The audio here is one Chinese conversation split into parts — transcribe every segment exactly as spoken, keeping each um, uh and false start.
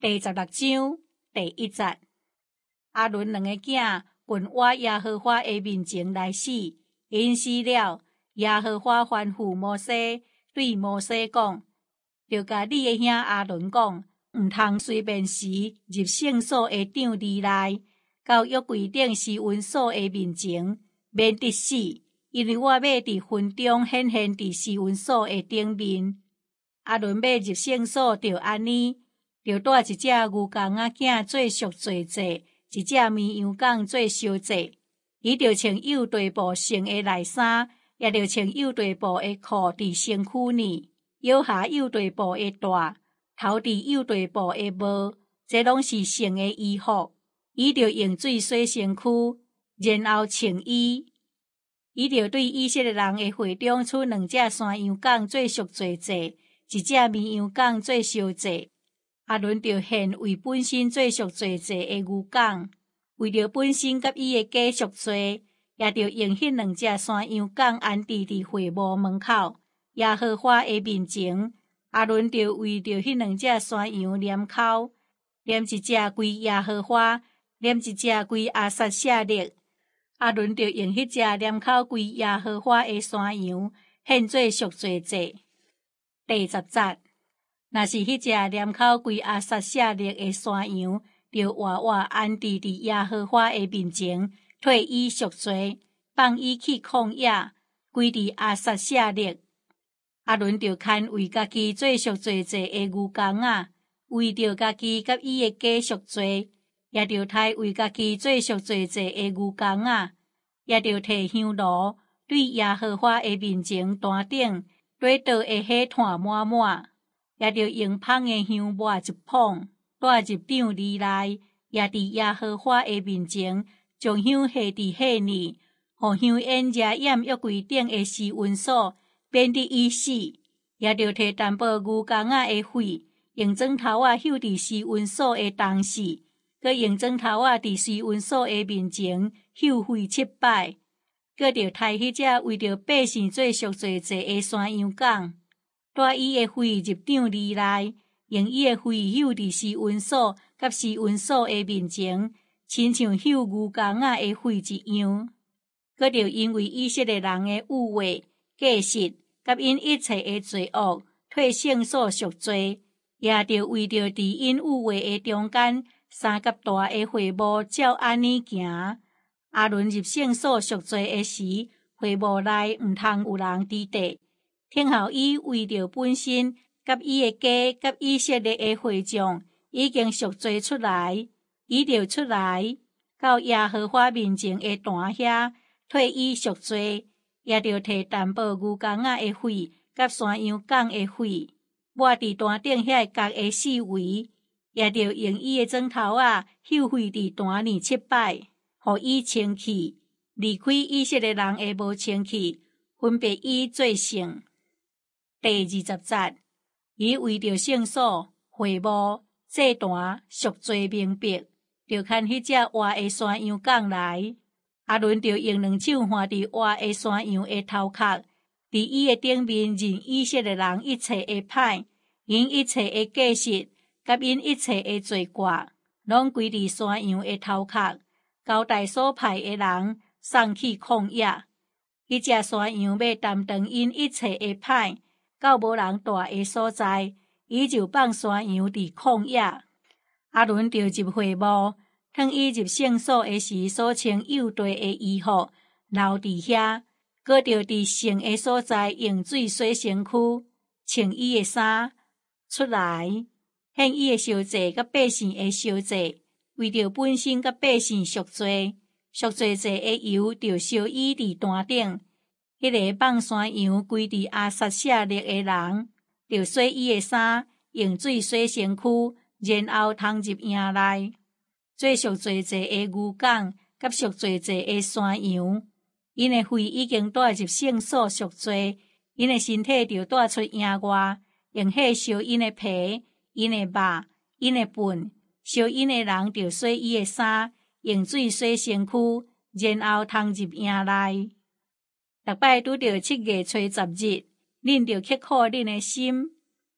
第十六章第一节。阿伦两个囝奔我耶和华的面前来死，因死了。耶和华吩咐摩西，对摩西讲：就甲你的兄阿伦讲，毋通随便时入圣所的场地内，到约柜顶施恩所的面前，免得死，因为我要伫云中显现伫施恩所的顶面。阿伦要入圣所，就安尼。就带一只牛公仔囝做赎罪祭，一只绵羊犅做烧祭。伊就穿有地布成的内衫，也就穿有地布的裤伫身躯呢，腰下有地布的带，头伫有地布的帽，这拢是成的衣服。伊就用水洗身躯，然后穿衣。伊就对以色列人的会中取两只山羊犅做赎罪祭，一只绵羊犅做烧祭。阿伦就献为本身做赎罪祭的牛犅，为着本身甲伊的家赎罪，也就用迄两只山羊犅安置伫会幕门口耶和华的面前。阿伦就为着迄两只山羊念口，念一只归耶和华，念一只归阿撒谢勒。阿伦就用迄只念口归耶和华的山羊献做赎罪祭。第十节。若是迄只念口归阿撒谢勒的山羊，就活活安置伫耶和华的面前，替伊赎罪，放伊去旷野，归伫阿撒谢勒。阿伦就牵为家己做赎罪祭的牛公仔，为着家己甲伊的家赎罪，也就摕为家己做赎罪祭的牛公仔，也就摕香炉，对耶和华的面前端顶，底倒会火炭满满。也就用芳的香抹一捧，带入场里内，也伫耶和华的面前，将香下伫火里，互香烟遮掩约柜顶的施恩所，免得伊死。也就摕淡薄牛公仔的血，用砖头仔朽伫施恩所的东势，佮用砖头仔伫施恩所的面前朽血七摆，佮就摕迄只为着百姓做赎罪祭的山羊犅。带伊的血入场里内，用伊的血朽伫施恩所甲施恩所的面前，亲像朽牛公仔的血一样。佮就因为以色列人的污秽、过失，甲因一切的罪恶，替圣所赎罪，也就为着伫因污秽的中间，三角大的会幕照安尼行。阿伦入圣所赎罪的时，会幕内毋通有人伫地。听候伊为着本身，甲伊的家，甲以色列的会众，已经赎罪出来，伊就出来，到耶和华面前的坛遐，替伊赎罪，也就摕淡薄牛公仔的血，甲山羊犅的血，抹伫坛顶遐角的四围，也就用伊的砖头仔朽血伫坛里七摆，互伊清气，离开以色列人的无清气，分别伊做圣。第二十节，伊为着圣所、会幕、祭坛赎罪明白，就牵迄只活的山羊犅来。阿伦就用两手换伫活的山羊的头壳，伫伊的顶面认以色列人一切的歹，因一切的过失，甲因一切的罪过，拢归伫山羊的头壳，交代所派的人送去旷野。迄只山羊要担当因一切的歹。到无人住的所在，伊就放山羊伫旷野。阿伦就入会幕，当伊入圣所的时，所穿有地的衣服留伫遐，搁着伫圣的所在用水洗身躯，穿伊的衫出来，献伊的烧祭甲百姓的烧祭，为着本身甲百姓赎罪。赎罪祭的油就烧伊伫坛顶。迄个放山羊归伫阿撒谢勒的人，就洗伊的衫，用水洗身躯，然后通入营内。做赎罪祭的牛犅，甲赎罪祭的山羊，因的血已经带入圣所赎罪，因的身体就带出营外，用火烧因的皮、因的肉、因的粪，烧因的人就洗伊的衫，用水洗身躯，然后通入营内。逐摆拄着七月初十日，恁着刻苦恁的心，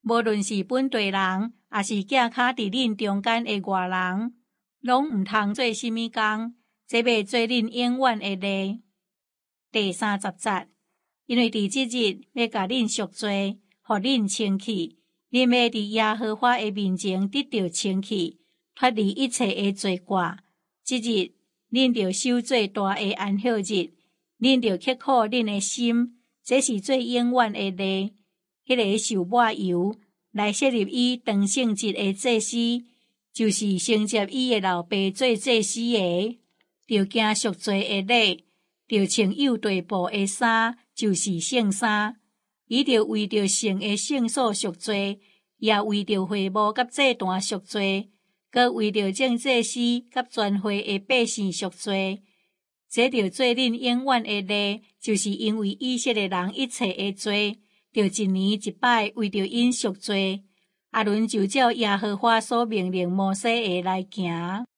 无论是本地人，也是寄卡伫恁中间的外人，拢毋通做甚物工，这要做恁永远的例。第三十节，因为伫即日要甲恁赎罪，互恁清气，恁要伫耶和华的面前得到清气，脱离一切的罪过。即日恁着守做大的安息日，恁着刻苦恁的心，这是最永远的例。迄、那个受抹油来设立伊当圣节的祭司，就是承接伊的老爸做祭司的，着行赎罪的礼，着穿有地布的衫，就是圣衫。伊着为着圣的圣所赎罪，也为着会幕甲祭坛赎罪，搁为着众祭司甲全会的百姓赎罪。这着做恁永远的例，就是因为以色列人一切的罪，着一年一摆为着因赎罪。阿伦就照耶和华所命令摩西的来行。